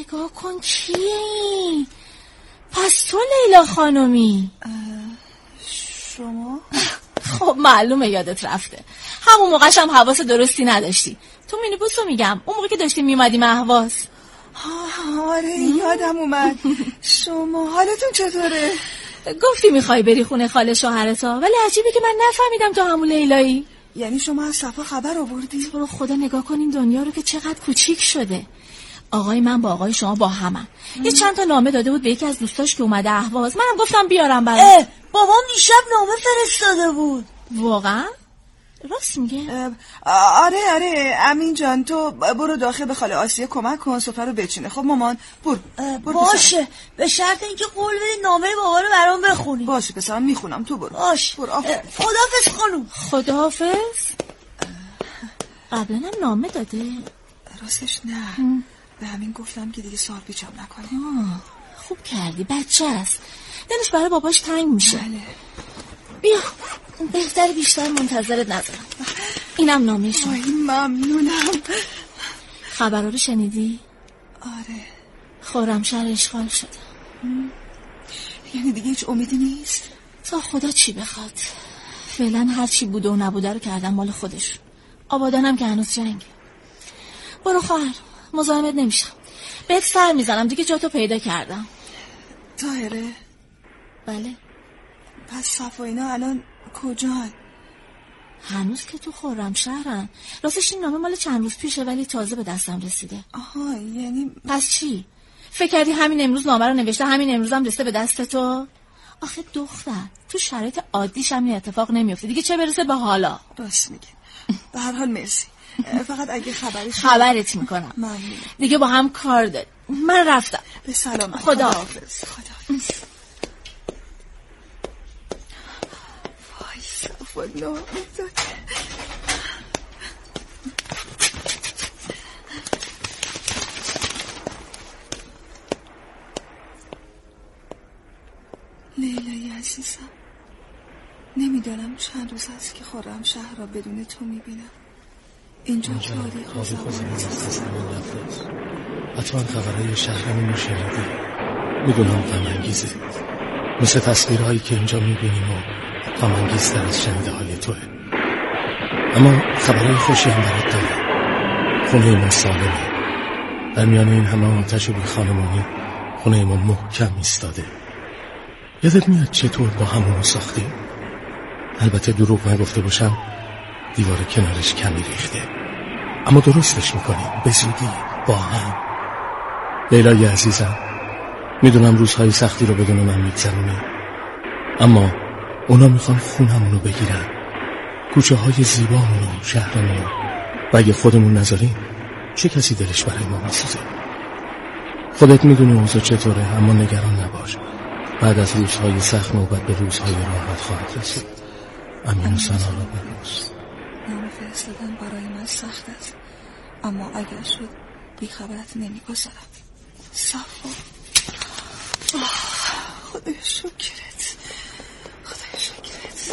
نگاه کن کیه این؟ پس تو لیلا خانمی؟ شما؟ خب معلومه یادت رفته. همون موقعش هم حواس درستی نداشتی. تو مینیبوس رو میگم، اون موقع که داشتیم میومدیم اهواز. آره یادم اومد. شما حالتون چطوره؟ گفتی میخوای بری خونه خاله شوهرتا، ولی عجیبه که من نفهمیدم تو همون لیلایی. یعنی شما از صفا خبر آوردی؟ تو رو خدا نگاه کن این دنیا رو که چقدر کوچیک شده. آقای من با آقای شما با همن. یه چند تا نامه داده بود به یکی از دوستاش که اومده اهواز. منم گفتم بیارم برات. بابام دیشب نامه فرستاده بود. واقعا؟ راست میگه؟ آره امین جان، تو برو داخل به خاله آسیه کمک کن سفره رو بچینه. خب مامان برو باشه، به شرط اینکه قول بدی نامه بابا رو برام بخونی. باشه پسرم میخونم، تو برو. باشه. خداحافظ خانوم. خداحافظ. قبلا هم نامه داده؟ راستش نه. به همین گفتم که دیگه سال پیچم نکنه. خوب کردی، بچه است، دلش برای باباش تنگ میشه. بله. بیا بهتر بیشتر منتظرت نذارم. اینم نامه شما. ممنونم. خبرها رو شنیدی؟ آره. خرمشهر اشغال شده. یعنی دیگه هیچ امیدی نیست؟ تا خدا چی بخواد. فعلا هر چی بوده و نبوده رو کردن مال خودش. آبادانم که هنوز جنگ. برو خواهر، مزاحمت نمیشم. بهت سر میزنم دیگه، جاتو پیدا کردم. طاهره؟ بله. پس صفا اینا الان کجان؟ هنوز که تو خرمشهرن. راستش این نامه مال چند روز پیشه ولی تازه به دستم رسیده. آها، یعنی پس چی؟ فکر کردی همین امروز نامه رو نوشته همین امروز هم رسیده به دست تو؟ آخه دختر تو شرایط عادیش هم این اتفاق نمیفته دیگه، چه برسه به حالا. راست میگه. به هر حال مرسی. فقط اگه خبری خبرت میکنم. ممنون. دیگه با هم کار داریم. من رفتم. به سلامت. خداحافظ. وای صفا نامزد. لیلای عزیزم، نمیدانم چند روز است که خرمشهر را بدون تو میبینم. اینجا تاریخ و زمان است. حتما خبرهای شهرمون رو شنیدی. میدونم غم انگیزه، مثل تصویرهایی که اینجا میبینیم و غم انگیزتر از شنیده های توه. اما خبرهای خوشی هم برات دارم. خونه ما سالمه. در میان این همه آتش بی خانمانی خونه ما محکم ایستاده. یادت میاد چطور با همونو ساختیم؟ البته دروغ نگفته باشم، دیوار کنارش کمی ریخته، اما درستش میکنیم به زودی با هم. لیلای عزیزم، میدونم روزهای سختی رو بدون من میگذرونی، اما اونا میخوان خونمونو بگیرن، کوچه های زیبامونو، شهرمونو، و اگه خودمون نذاریم چه کسی دلش برای ما میسوزه؟ خودت میدونی اوضاع چطوره، اما نگران نباش. بعد از روزهای سخت نوبت به روزهای راحت خواهد رسید. امین و سنا را ببوس. نامه فرستادن برای من سخت است، اما اگر شد بیخبرت نمیگذارم. صفا، خدای شکرت، خدای شکرت.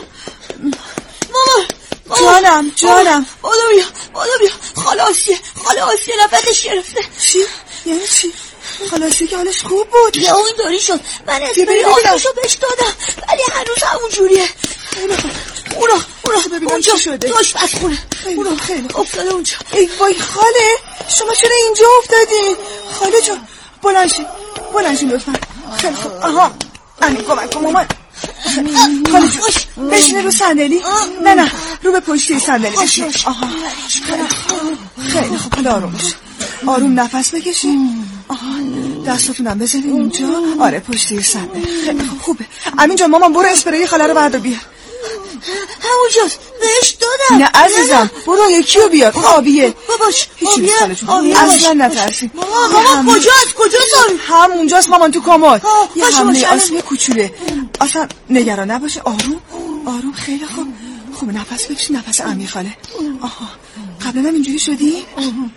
مامان جانم. بالا بیا خاله آسیه نفسش گرفته. چی؟ یعنی چی؟ خلاصی که حالش خوب بود. یه اون داری شد، من اسپری آتشو بهش دادم ولی هنوز همون جوریه. اونا ببینم چی شده. تو آشپزخونه. اونا خیلی افتاده اونجا. ای وای خاله، شما چرا اینجا افتادین؟ خاله جان بلند شین لطفا. خیلی خوب. آها امین کمک کن مامان. خاله جان بشینه رو صندلی. نه رو به پشتی صندلی بشین. آها خیلی خوب. حالا آروم بشین، آروم نفس بکشین. آها دستاتونم بزنین اونجا. آره پشتی صندلی. خیلی خوبه. امین جان مامان برو اسپری خاله رو بردار بیار. همونجاست بهش دادم. نه عزیزم برو یکی رو بیار. آبیه باباش. هیچی نیست خاله جون، اصلا نترسین. مامان کجاست همونجاست مامان، تو کاماد. یه حمله باشه آسیه کوچوله. اصلا نگران نباشه. آروم خیلی خوب. نفس بکشی، نفس عمیق خاله. آها قبلا هم اینجوری شدی؟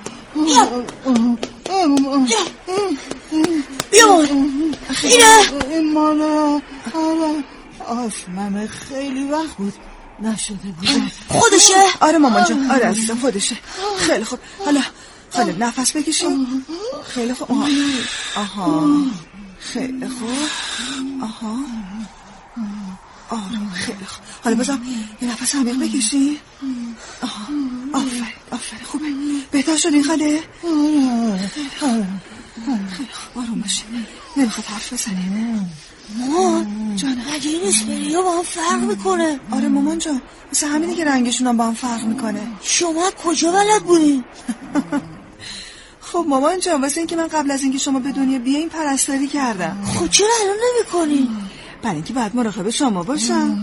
بیا این ماله آسمم خیلی وقت بود نشده بود. خودشه؟ آره مامان جان، آره عزیزم خودشه. خیلی خوب. حالا خاله نفس بکشین. خیلی خوب. آها خیلی خوب. آها خیلی خوب. حالا بازم یه نفس عمیق بکشین. آفرین خوبه. بهتر شدین خاله؟ خیلی خوب آروم باشین. نمیخواد حرف بزنین. مامان جان اگه این اسپریا با هم فرق میکنه. آره مامان جان مثل همینه که رنگشون هم با هم فرق میکنه. شما کجا بلد بودین؟ خب مامان جان واسه اینکه من قبل از اینکه شما به دنیا بیاین پرستاری کردم. خب چرا الان نمیکنین؟ برای اینکه بعد مراقب شما باشم.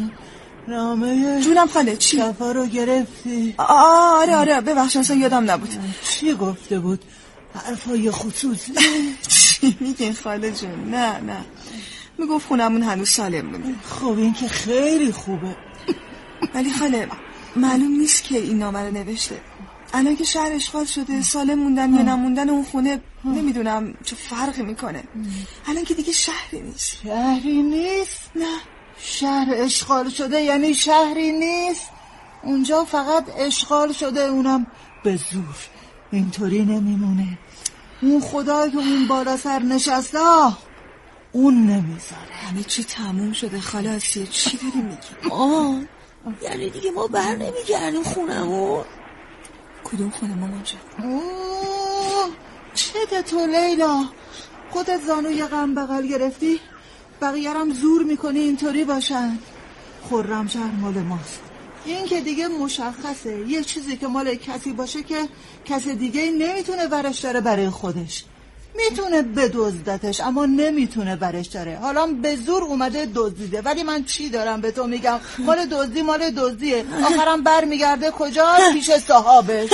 نامه جونم خاله چی؟ شفا رو گرفتی؟ آره ببخشید اصلا یادم نبود. چی گفته بود؟ حرفای خصوصی؟ چی میگین خاله جون؟ نه میگفت خونمون هنوز سالم مونده. خب این که خیلی خوبه. ولی خاله معلوم نیست که این نامه رو نوشته. الان که شهر اشغال شده سالم موندن یا نموندن اون خونه نمیدونم چه فرقی میکنه. الان که دیگه شهری نیست. شهری نیست؟ نه شهر اشغال شده یعنی شهری نیست. اونجا فقط اشغال شده اونم به زور. اینطوری نمیمونه. اون خدا که اون بالا سر نشسته اون نمیذاره. همه چی تموم شده خاله آسیه. چی داری میگی؟ یعنی دیگه ما بر نمیگردیم خونمون؟ کدوم خونه مامان جان؟ چته تو لیلا؟ خودت زانوی غم بغل گرفتی؟ بقیه هم زور میکنی اینطوری باشن. خرمشهر مال ماست. این که دیگه مشخصه. یه چیزی که مال کسی باشه که کس دیگه نمیتونه برش داره برای خودش. میتونه بدزدتش اما نمیتونه برش داره. حالا به زور اومده دزدیده. ولی من چی دارم به تو میگم؟ مال دزدیه. آخرم بر میگرده کجا؟ پیش صاحبش.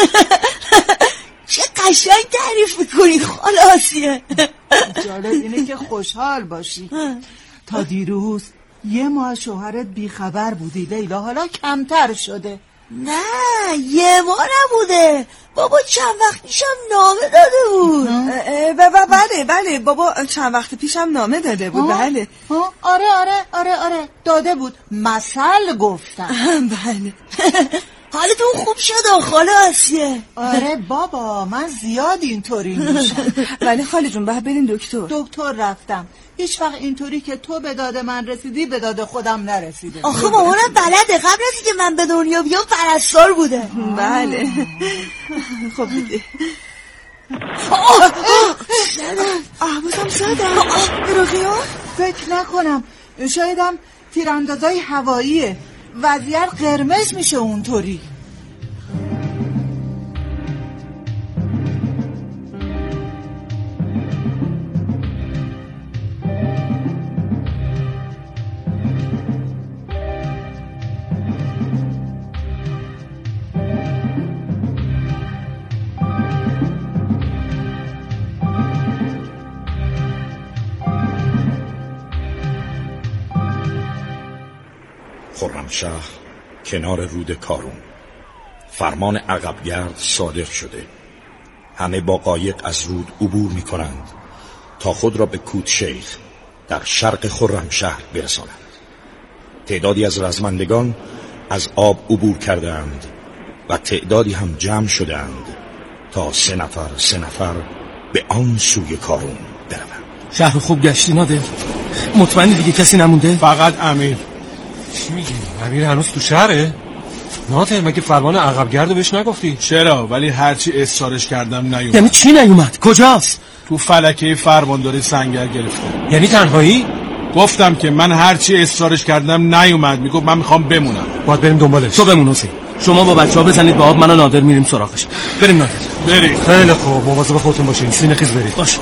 چه قشنگ تعریف میکنی خاله آسیه. جالب اینه که خوشحال باشی. تا دیروز یه ماه شوهرت بیخبر بودی لیلا. حالا کمتر شده. نه یه ماه نبوده. بابا چند وقت پیشم نامه داده بود. بله بابا چند وقت پیشم نامه داده بود. بله آره داده بود. مثل گفتم. بله. حالتون خوب شد خاله آسیه؟ آره بابا من زیاد اینطوری میشم. ولی خاله جون باید برین دکتر رفتم. هیچ وقت اینطوری که تو به داد من رسیدی به داد خودم نرسیده. آخه مامانم بلده. قبل از اینکه من به دنیا بیام پرستار بوده. بله. خب دیگه بازم زدم. رقیان فکر نکنم. شایدم تیراندازای هواییه. وضعیت قرمز میشه اونطوری. خرمشهر کنار رود کارون. فرمان عقبگرد صادر شده. همه با قایق از رود عبور می کنند تا خود را به کودشیخ در شرق خرمشهر برسانند. تعدادی از رزمندگان از آب عبور کردند و تعدادی هم جمع شدند تا سه نفر به آن سوی کارون بروند. شهر خوب گشتی نادر؟ مطمئنی دیگه کسی نمونده؟ فقط امیر. چی میگی؟ امیر هنوز تو شهره؟ نادر مگه فرمان عقبگردو بهش نگفتی؟ چرا؟ ولی هرچی اصرارش کردم نیومد. یعنی چی نیومد؟ کجاست؟ تو فلکه فرمانداری سنگر گرفته. یعنی تنهایی؟ گفتم که من هرچی اصرارش کردم نیومد. میگفت من میخوام بمونم. باید بریم دنبالش. تو بمون حسین. شما با بچه‌ها بزنید به آب، من و نادر میریم سراغش. بریم نادر. بریم. خیلی خوب. مواظب خودتون باشین. سینه خیز برید. باش.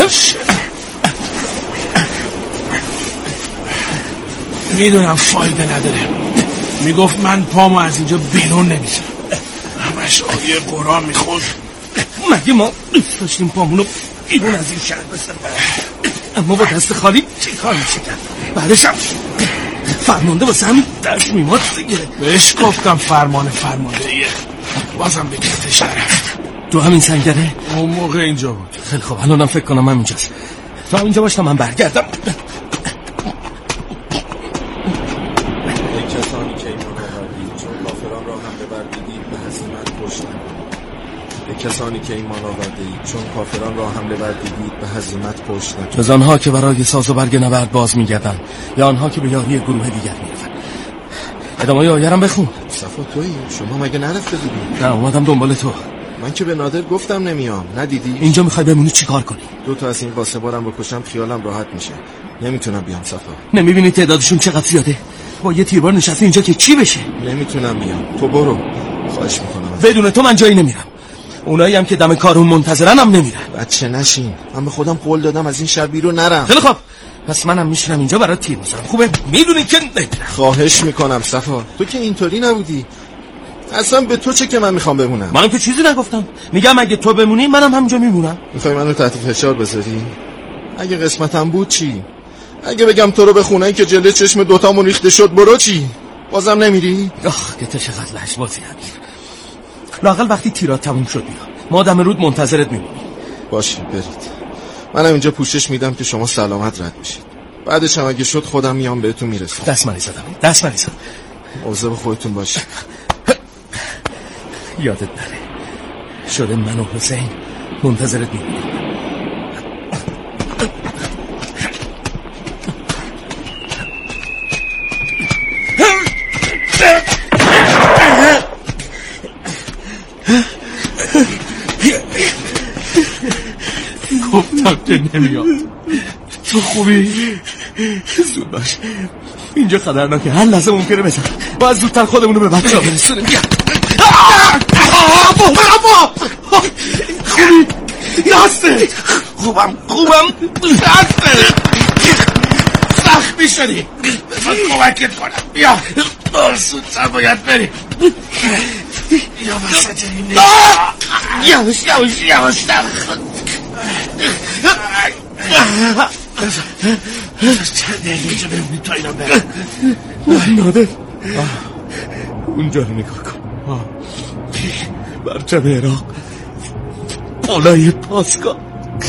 میدونم فایده نداره. میگفت من پامو از اینجا بیرون نمیذارم. همش آیه قرآن میخوند. مگه ما داشتیم پامونو بیرون از این شهر بسرم؟ اما با دست خالی چه کار میشه کرد؟ بعدش هم فرمانده واسه همین دست میماد گرفت. بهش گفتم فرماندهیه. بازم به کتش نرفت. تو همین سنگره؟ اون موقع اینجا بود. خیلی خوب الانم فکر کنم همینجاست. تو همینجا باش تا من برگردم. کسانی که ایمان آورده اید، چون کافران را حمله ور دیدید به هزیمت پشت نکنید. جز آنها که برای ساز و برگ نبرد باز می‌گردند یا آنها که به یاری گروه دیگر می‌روند. ادامه آیرم بخون. صفا تویی؟ شما مگه نرفته بودی؟ نه اومدم دنبال تو. من که به نادر گفتم نمیام، ندیدی؟ اینجا میخوای بمونی چیکار کنی؟ 2 از این قاسبارم بکشم خیالم راحت میشه. نمیتونم بیام صفا. نمیبینی تعدادشون چقدر زیاده؟ با یه تیربار نشسته اینجا که چی بشه؟ نمیتونم بیام. تو برو. خواهش میکنم. بدون تو من جایی نمیرم. اونایی هم که دم کارون منتظرن هم نمیرن. بچه نشین. من به خودم قول دادم از این شهر بیرون نرم. خیلی خوب. پس منم میشینم اینجا برای تیر بزنم. خوبه؟ میدونی که خواهش میکنم صفا. تو که اینطوری نبودی. اصلا به تو چه که من میخوام بمونم؟ منم که چیزی نگفتم. میگم اگه تو بمونی منم همینجا میمونم. میخوای منو تحت فشار بذاری؟ اگه قسمتم بود چی؟ اگه بگم تو رو به خونه‌ای که جلوی چشم دوتامون ریخته شد برو چی؟ بازم نمیری؟ آخ که تو چقدر لجبازی امیر. لااقل وقتی تیرات تموم شد بیا. ما دم رود منتظرت میمونیم. باشه برید. منم اینجا پوشش میدم که شما سلامت رد بشید. بعدش هم اگه شد خودم میام بهتون میرسم. دست مریض زدم. دست مریض. مواظب خودتون باشید. یادت نره شده من و حسین منتظرت میمونیم. گفتم که نمیاد. تو خوبی؟ زود باش. اینجا خطرناکه. هر لحظه ممکنه بزن. باید زودتر خودمونو به بچه‌ها برسونیم. بیا. خوبی؟ دسته. خوبم دسته. زخمی شدی. بذار کمکت کنم. بیا. زودتر باید بریم. یا وسط این یواش چند دقیقه اینجا بمونید تا اینا برم. نادر اونجا رو نگاه کن. برچم عراق بالای پاسگاه.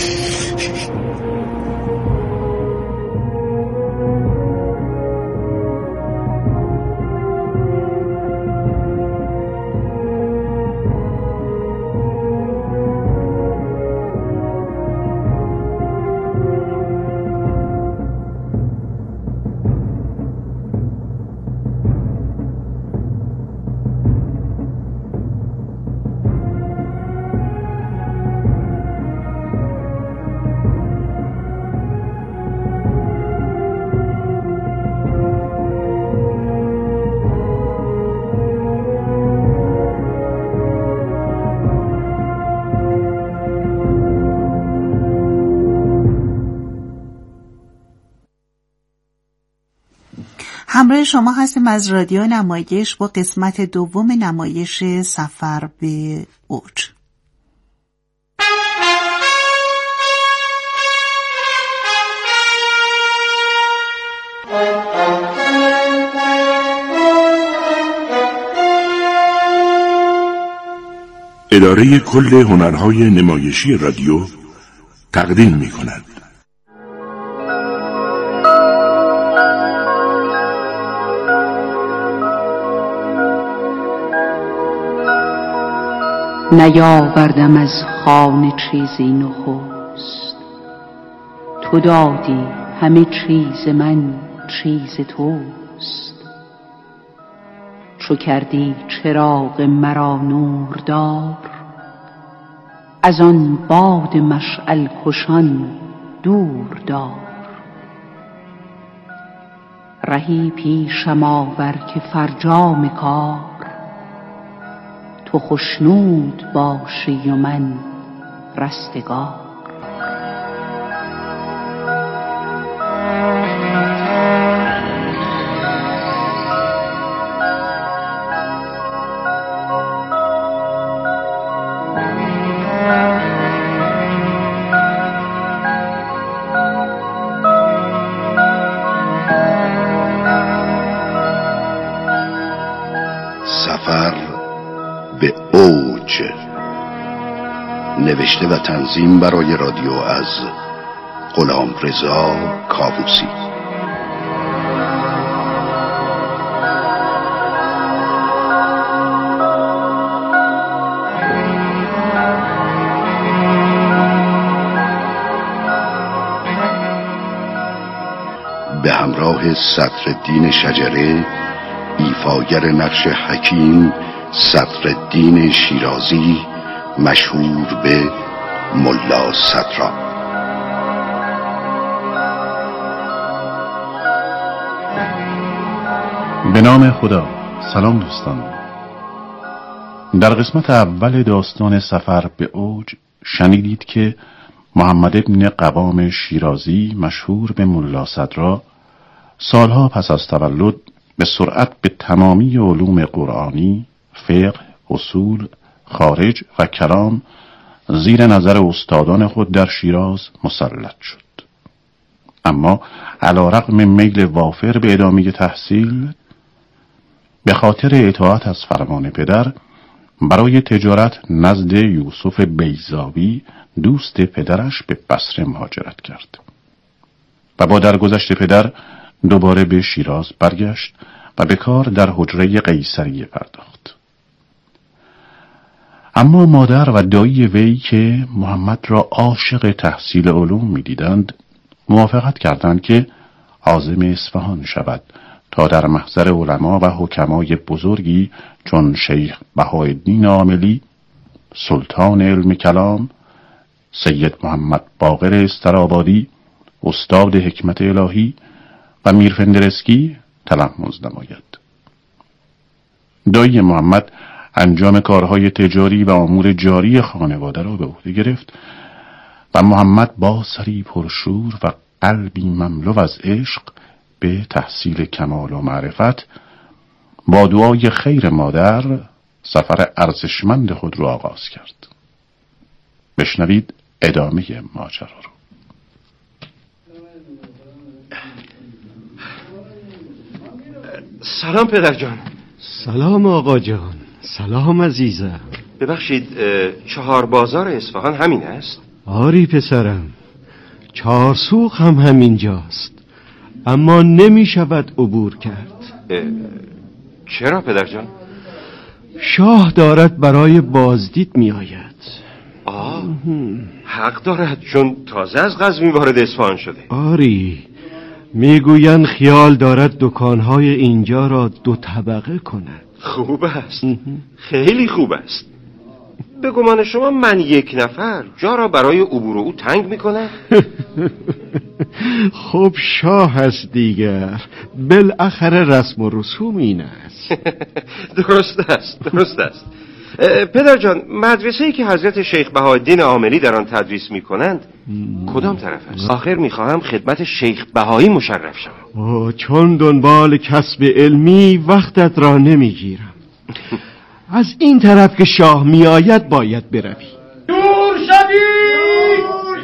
همراه شما هستیم از رادیو نمایش با قسمت دوم نمایش سفر به اوج. اداره کل هنرهای نمایشی رادیو تقدیم می‌کند. نیاوردم از خانه چیزی نخست، تو دادی همه چیز من چیز توست. چو کردی چراغ مرا نوردار، از آن باد مشعل کشان دور دار. رهی پیشم آور که فرجام کار، تو خوشنود باشی و من رستگار. سفر به اوج، نوشته و تنظیم برای رادیو از غلامرضا کاووسی. به همراه صدرالدین شجره، ایفاگر نقش حکیم صدرالدین شیرازی مشهور به ملا صدرا. به نام خدا. سلام دوستان. در قسمت اول داستان سفر به اوج شنیدید که محمد ابن قوام شیرازی مشهور به ملا صدرا سالها پس از تولد به سرعت به تمامی علوم قرآنی، فقه، اصول، خارج و کلام زیر نظر استادان خود در شیراز مسلط شد. اما علیرغم میل وافر به ادامه تحصیل، به خاطر اطاعت از فرمان پدر برای تجارت نزد یوسف بیضاوی دوست پدرش به بصره مهاجرت کرد و با درگذشت پدر دوباره به شیراز برگشت و به کار در حجره قیصریه پرداخت. اما مادر و دایی وی که محمد را عاشق تحصیل علوم می‌دیدند موافقت کردند که عازم اصفهان شود تا در محضر علما و حکمای بزرگی چون شیخ بهاءالدین عاملی، سلطان علم کلام، سید محمد باقر استرابادی، استاد حکمت الهی و میر فندرسکی تلمذ نماید. دایی محمد انجام کارهای تجاری و امور جاری خانواده را به عهده گرفت و محمد با سری پرشور و قلبی مملو از عشق به تحصیل کمال و معرفت با دعای خیر مادر سفر ارزشمند خود را آغاز کرد. بشنوید ادامه ماجرا رو. سلام پدر جان. سلام آقا جان. سلام عزیزم. ببخشید 4 بازار اصفهان همین است؟ آری پسرم، 4 سوق هم همینجاست، اما نمی شود عبور کرد. چرا پدر جان؟ شاه دارد برای بازدید می آید. حق دارد، چون تازه از قزوین وارد اصفهان شده. آری، میگویند خیال دارد دکانهای اینجا را 2 طبقه کند. خوب است، خیلی خوب است. به گمان شما من 1 نفر جا را برای عبور او تنگ میکنم؟ خب شاه هست دیگر، بالاخره رسم و رسوم این است. درست است. پدر جان، مدرسه‌ای که حضرت شیخ بهاءالدین عاملی در آن تدریس میکنند کدام طرف است؟ آخر میخواهم خدمت شیخ بهایی مشرف شوم. چون دنبال کسب علمی وقتت را نمیگیرم. از این طرف که شاه میآید باید بروی. دور شوی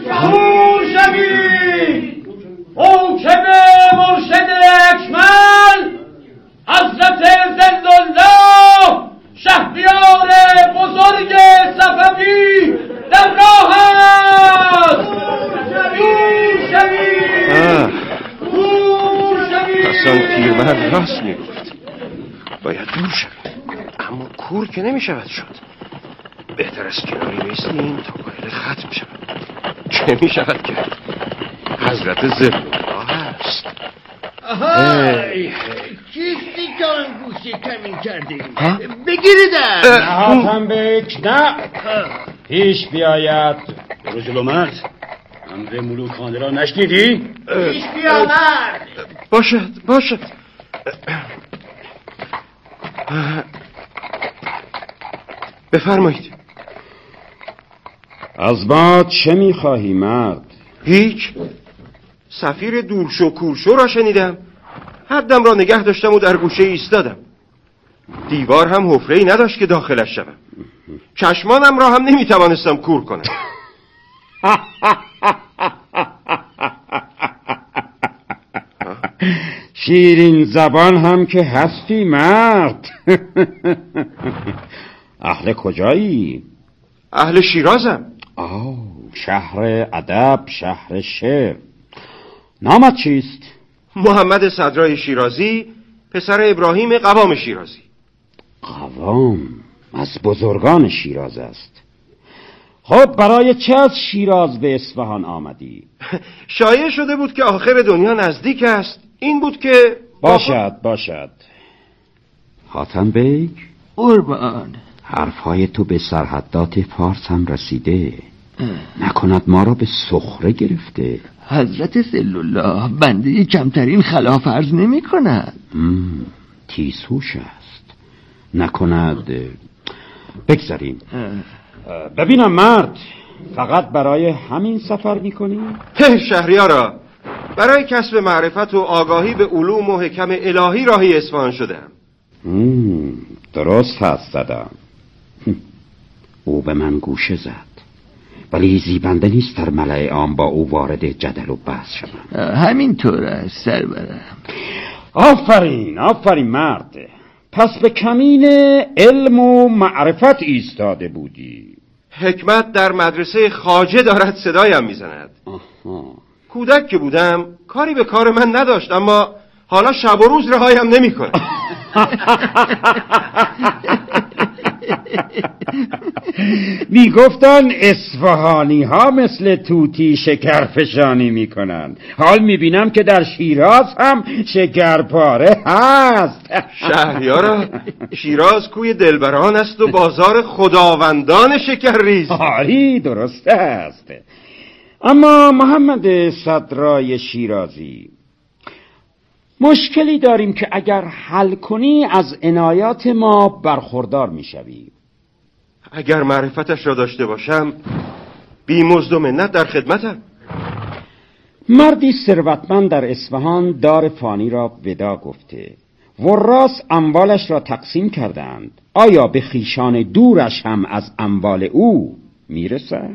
حاکم مرشد اکمل حضرت زلالله شهریار بزرگ صفوی در راه است. دور شوی حسن پیرمرد راست میگفت، باید دور شوی، اما کور که نمی شود شد. بهتر از کناری بیستیم تا قایل ختم شود. چه می شود کرد؟ حضرت زلالله است. چیستی که آن گوشی کمین کردیم؟ بگیریدن نهاتم بک نه پیش بیاید. رجل مرد، امر ملوکانه را نشنیدی؟ پیش بیامد. باشد. بفرمایید. از ما چه میخواهی مرد؟ هیچ. سفیر دورشو کورشو را شنیدم، حدم را نگه داشتم و در گوشه ایستادم. دیوار هم حفره‌ای نداشت که داخلش شوم. چشمانم را هم نمیتوانستم کور کنم. شیرین زبان هم که هستی مرد. اهل کجایی؟ اهل شیرازم. شهر ادب، شهر شعر. نامت چیست؟ محمد صدرای شیرازی، پسر ابراهیم قوام شیرازی. قوام از بزرگان شیراز است. خب برای چه از شیراز به اصفهان آمدی؟ شایع شده بود که آخر دنیا نزدیک است، این بود که باشد حاتم بیگ، قربان، حرفهای تو به سرحدات فارس هم رسیده. نکند ما را به سخره گرفته. حضرت سلالله بنده کمترین خلاف عرض نمی کند. تیزهوش است. نکند بگذاریم. ببینم مرد، فقط برای همین سفر میکنی؟ شهریارا، برای کسب معرفت و آگاهی به علوم و حکم الهی راهی اصفهان شدم. درست هست زدم. او به من گوشه زد، ولی زیبنده نیست در ملأ عام با او وارد جدل و بحث شدم. همینطور است سرورم. آفرین مرد. پس به کمین علم و معرفت ایستاده بودی. حکمت در مدرسه خواجه دارد صدایم میزند. کودک که بودم کاری به کار من نداشت، اما حالا شب و روز رهایم نمی‌کنه. میگفتن اصفهانی ها مثل توتی شکرفشانی میکنن. حال میبینم که در شیراز هم شکرپاره هست. شهریارا، شیراز کوی دلبران است و بازار خداوندان شکرریز. آری درست است. اما محمد صدرای شیرازی، مشکلی داریم که اگر حل کنی از عنایات ما برخوردار میشوی. اگر معرفتش را داشته باشم بی مزد و منت در خدمتم. مردی ثروتمند در اصفهان دار فانی را ودا گفته. وراث اموالش را تقسیم کردند. آیا به خویشان دورش هم از اموال او میرسد؟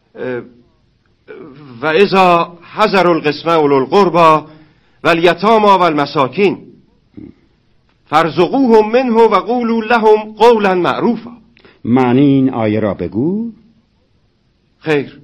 و اذا حضر القسمه اولو القربى والیتامی والمساکین فارزقوهم منه و قولوا لهم قولا معروفا. معنی این آیه را بگو. خیر،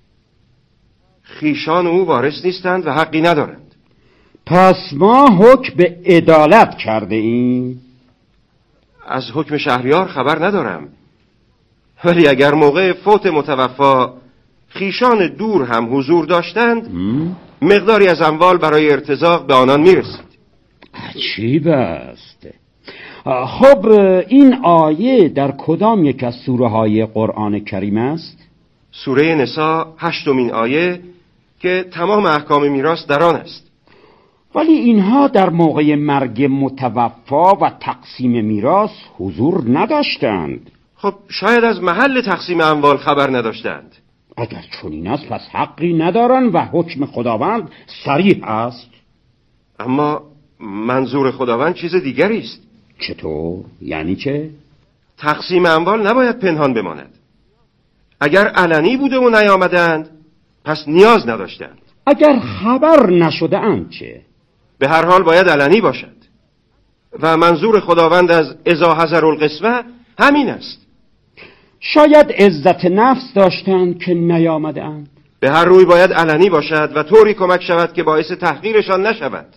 خویشان او وارث نیستند و حقی ندارند. پس ما حکم به عدالت کرده ایم. از حکم شهریار خبر ندارم، ولی اگر موقع فوت متوفا خویشان دور هم حضور داشتند مقداری از اموال برای ارتزاق به آنان میرسید. عجیب است. خب این آیه در کدام یک از سوره های قرآن کریم است؟ سوره نساء 8مین آیه که تمام احکام میراث در آن است. ولی اینها در موقع مرگ متوفا و تقسیم میراث حضور نداشتند. خب شاید از محل تقسیم اموال خبر نداشتند. اگر چنین است پس حقی ندارن و حکم خداوند صریح است. اما منظور خداوند چیز دیگری است. چطور؟ یعنی چه؟ تقسیم اموال نباید پنهان بماند. اگر علنی بوده و نیامدند پس نیاز نداشتند. اگر خبر نشده اند چه؟ به هر حال باید علنی باشد. و منظور خداوند از اذا حضر القسمه همین است. شاید عزت نفس داشتند که نیامدند. به هر روی باید علنی باشد و طوری کمک شود که باعث تحقیرشان نشود.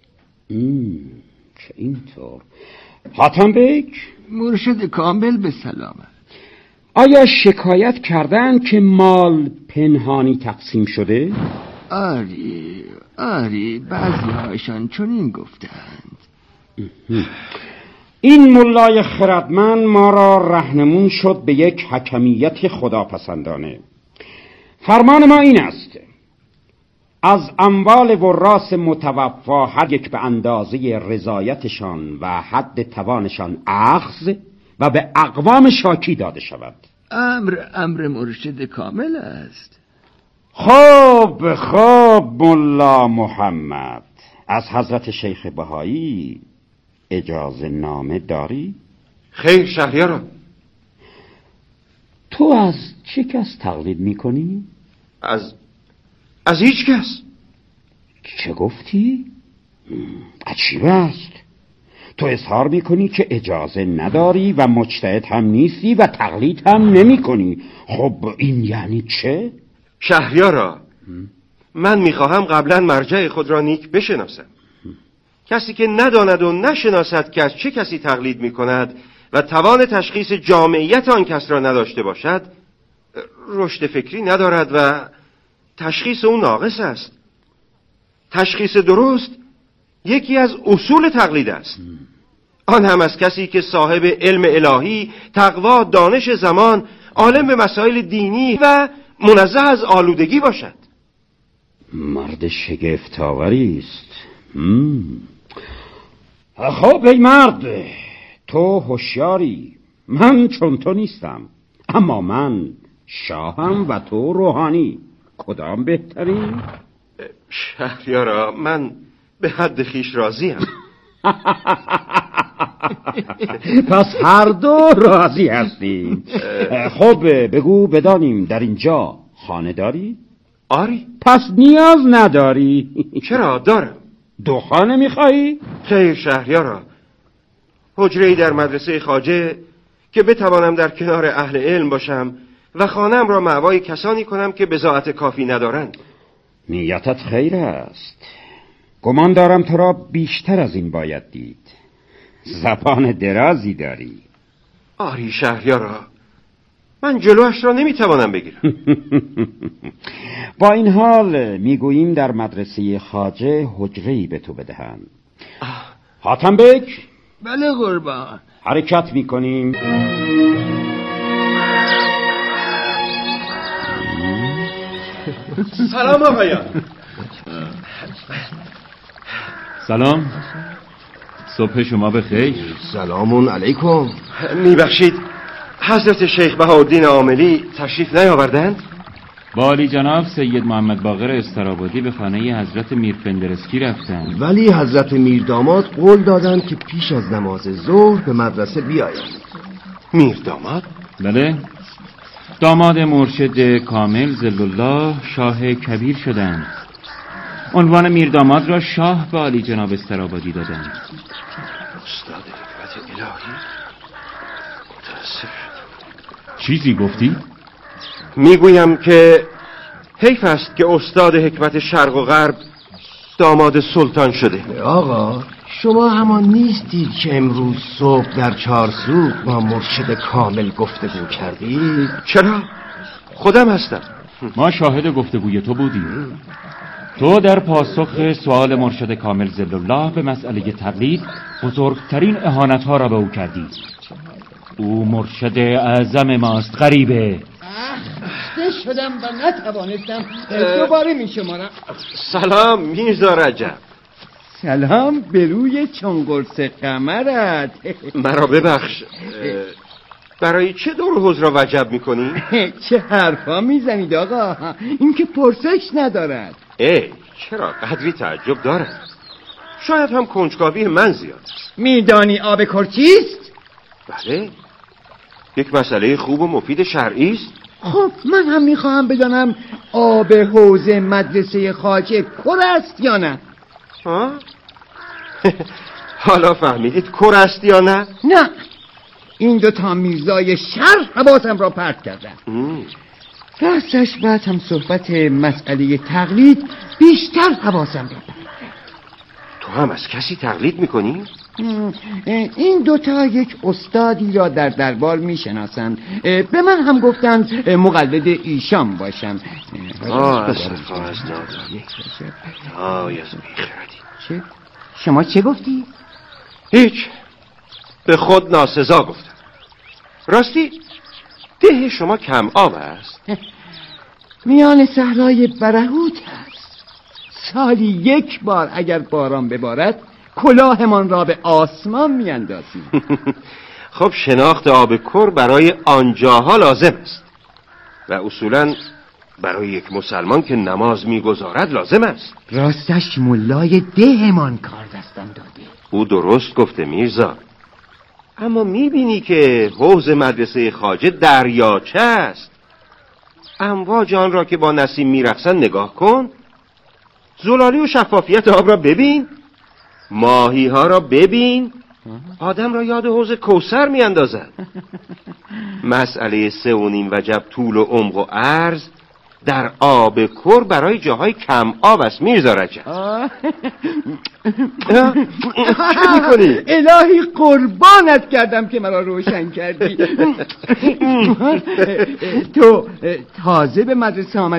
که اینطور. حاتم بیگ، مرشد کامل به سلامت. آیا شکایت کردند که مال پنهانی تقسیم شده؟ آری بعضی هایشان چنین گفتند. این ملای خردمند ما را رهنمون شد به یک حکمیت خداپسندانه. فرمان ما این است: از اموال وراث متوفا هر یک به اندازه رضایتشان و حد توانشان اخذ و به اقوام شاکی داده شود. امر مرشد کامل است. خب ملا محمد، از حضرت شیخ بهایی اجازه نامه داری؟ خیر شهریارم. تو از چه کس تقلید میکنی؟ از هیچ کس. چه گفتی؟ عجیب است. تو اظهار میکنی که اجازه نداری و مجتهد هم نیستی و تقلید هم نمی کنی. خب این یعنی چه؟ شهریارا، من میخواهم قبلا مرجع خود را نیک بشناسم. کسی که نداند و نشناسد که از چه کسی تقلید میکند و توان تشخیص جامعیت آن کس را نداشته باشد رشد فکری ندارد و تشخیص او ناقص است. تشخیص درست یکی از اصول تقلید است، آن هم از کسی که صاحب علم الهی، تقوا، دانش زمان، عالم به مسائل دینی و منزه از آلودگی باشد. مرد شگفت‌آوری است. خب ای مرد، تو هوشیاری، من چون تو نیستم، اما من شاهم و تو روحانی. کدام بهترین؟ شهریارا، من به حد خیش راضیم. پس هر دو راضی هستیم. خب بگو بدانیم در اینجا خانه داری؟ آری. پس نیاز نداری. چرا؟ دارم. 2 خانه میخوایی؟ خیر شهریارا، حجره‌ای در مدرسه خواجه که بتوانم در کنار اهل علم باشم و خانم را مأوای کسانی کنم که بضاعت کافی ندارند. نیتت خیر است. گمان دارم تو را بیشتر از این باید دید. زبان درازی داری. آری شهریارا، من جلوش را نمیتوانم بگیرم. با این حال میگوییم در مدرسه خواجه حجره‌ای به تو بدهند. حاتم بک. بله قربان. حرکت میکنیم. سلام آقایان. سلام، صبح شما بخیر. سلام علیکم. میبخشید حضرت شیخ بهاءالدین عاملی تشریف نیاوردند؟ والی جناب سید محمد باقر استرابادی به خانه حضرت میر فندرسکی رفتند، ولی حضرت میر داماد قول دادند که پیش از نماز ظهر به مدرسه بیایند. میر داماد؟ بله، داماد مرشد کامل ظلالله شاه کبیر شدند. عنوان میر داماد را شاه به عالی جناب استرابادی دادند. استاد حکمت الهی، متاسف. چیزی گفتی؟ میگویم که حیف است که استاد حکمت شرق و غرب داماد سلطان شده. آقا شما همان نیستید که امروز صبح در چارسوق با مرشد کامل گفتگو کردید؟ چرا؟ خودم هستم. ما شاهد گفتگوی تو بودیم. تو در پاسخ سوال مرشد کامل ظلالله به مسئله تقلید بزرگترین اهانت‌ها را به او کردی. او مرشد اعظم ماست غریبه. شدم و نتوانستم دوباره می شمارم. سلام میرزا رجب. سلام به روی چنگرس قمرت. مرا ببخش، برای چه دور حوض را وجب میکنی؟ چه حرفا میزنید آقا، این که پرسش ندارد. چرا قدری تعجب دارد؟ شاید هم کنجکاوی من زیاد. میدانی آب کر چیست؟ بله، یک مسئله خوب و مفید شرعی است. خب من هم میخواهم بدانم آب حوض مدرسه خواجه کر است یا نه؟ حالا فهمیدید کر است یا نه؟ نه، این 2 میرزای شر حواسم را پرت کردن. راستش بعد هم صحبت مسئله تقلید بیشتر حواسم را پرت. تو هم از کسی تقلید میکنی؟ این 2 یک استادی را در دربار میشناسند. به من هم گفتند مقلد ایشان باشم. اسفا از نادانی، از بیخردی. چه؟ شما چه گفتی؟ هیچ، به خود ناسزا گفتم. راستی ده شما کم آب است؟ میان صحرای برهوت است. سالی 1 بار اگر باران ببارد کلاهمان را به آسمان میاندازیم. خب شناخت آب کر برای آنجاها لازم است و اصولا برای یک مسلمان که نماز میگذارد لازم است. راستش ملای دهمان کار دستم داده. او درست گفته میرزا، اما میبینی که حوض مدرسه خواجه دریاچه است. امواج آن را که با نسیم میرقصن نگاه کن، زلالی و شفافیت آب را ببین، ماهی ها را ببین، آدم را یاد حوض کوثر می اندازد. مسئله 3.5 وجب طول و عمق و عرض در آب کر برای جاهای کم آب است میرزا رجب. چه میکنی؟ الهی قربانت کردم که مرا روشن کردی. تو تازه به مدرسه آمدی؟